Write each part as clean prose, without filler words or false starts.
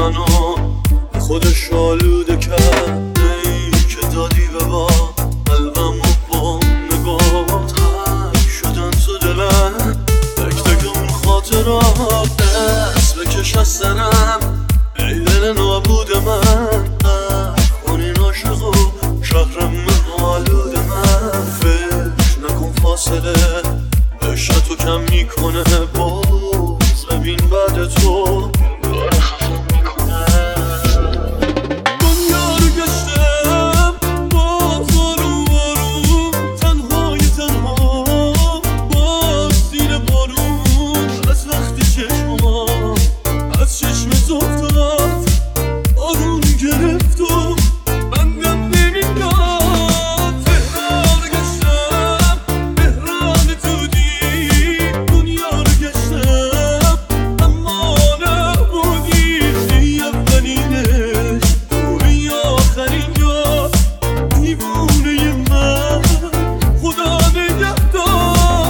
منو به خودش آلوده کرد. ای که دادی به با قلبم و با نگاه تک شدن تو دلم، تک تک اون خاطرات دست بکش از سرم. ای دل نابود من خونین عاشق و شهرم آلود من. فکر نکن فاصله عشق تو کم میکنه، باز ببین بعد تو کار خفم میکنه. دنیا رو گشتم باز آروم آروم، تنهای تنها باز زیر بارون. از وقتی چشمم از چشمت افتاد آروم گرفت و بندم نمیداد. تهران رو گشتم تهران تودی، دنیا رو گشتم اما نبودی. ای اولینش توی آخرین جا، دیوونه من خدا نگهدار.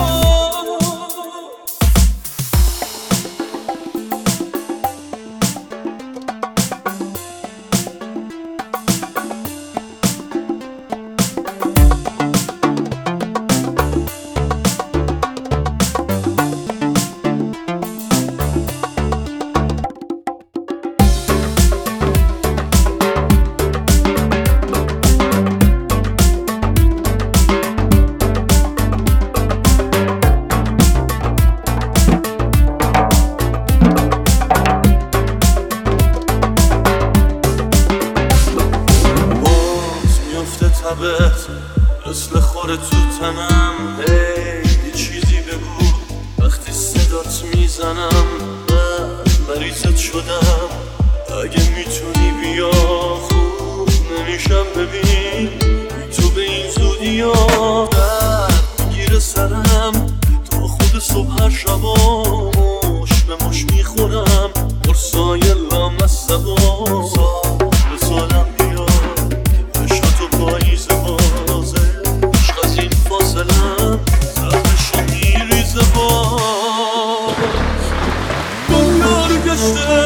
تبت مثل خوره تو تنم. یه چیزی بگو وقتی صدات میزنم. من مریضت شدم، اگه میتونی بیا خوب نمیشم. ببین تو به این زودی ها درد میگیره سرم. تا خود صبح هر شبا مش به مش میخورم. قرصای لامصبا به سالم بیاد. عشق تو پاییز بازه، عشق از این فاصلم زهرشو میریزه باز. دنیا رو گشته